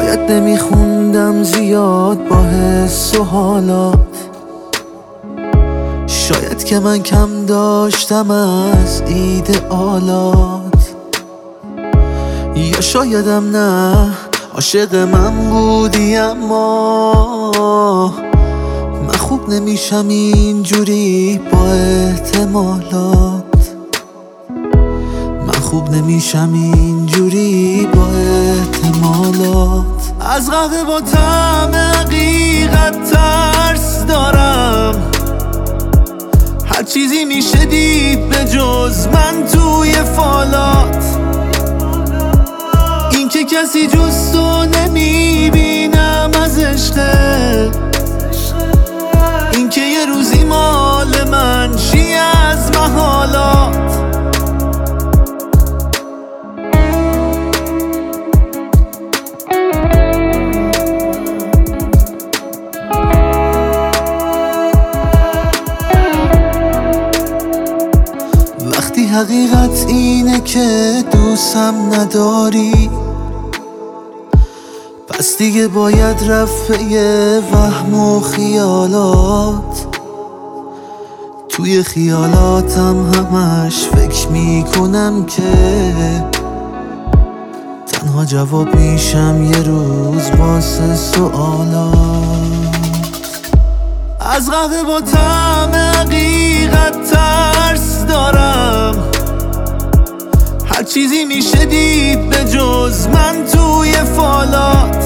شاید نمیخوندم زیاد با حس و حالات، شاید که من کم داشتم از ایدئالات، یا شایدم نه عاشق من بودی اما من خوب نمیشم اینجوری با احتمالات، من خوب نمیشم اینجوری با احتمالات. از قهوه با طعم حقیقت ترس دارم، هر چیزی میشه دید به جز من توی فالات، این که کسی جز تو نمیبینم از عشقه، این که یه روزی مال من چی از محالات. وقتی حقیقت اینه که دوستم نداری، پس دیگه باید رفع وهم و خیالات. توی خیالاتم همش فکر میکنم که تنها جواب میشم یه روز واسه سوالات. از قهوه با طعم حقیقت ترس دارم، هر چیزی میشه دید به جز من توی فالات،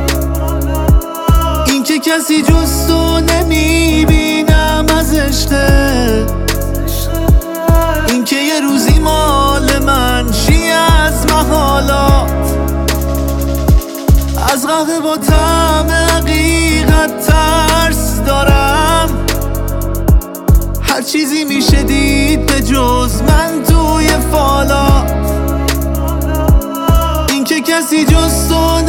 این که کسی جز تو نمیبینم از عشقه، این که یه روزی مال من چی از محالات. از قهوه با طعم حقیقت ترس دارم، هر چیزی میشه دید به جز من توی فالات، این که کسی جز تو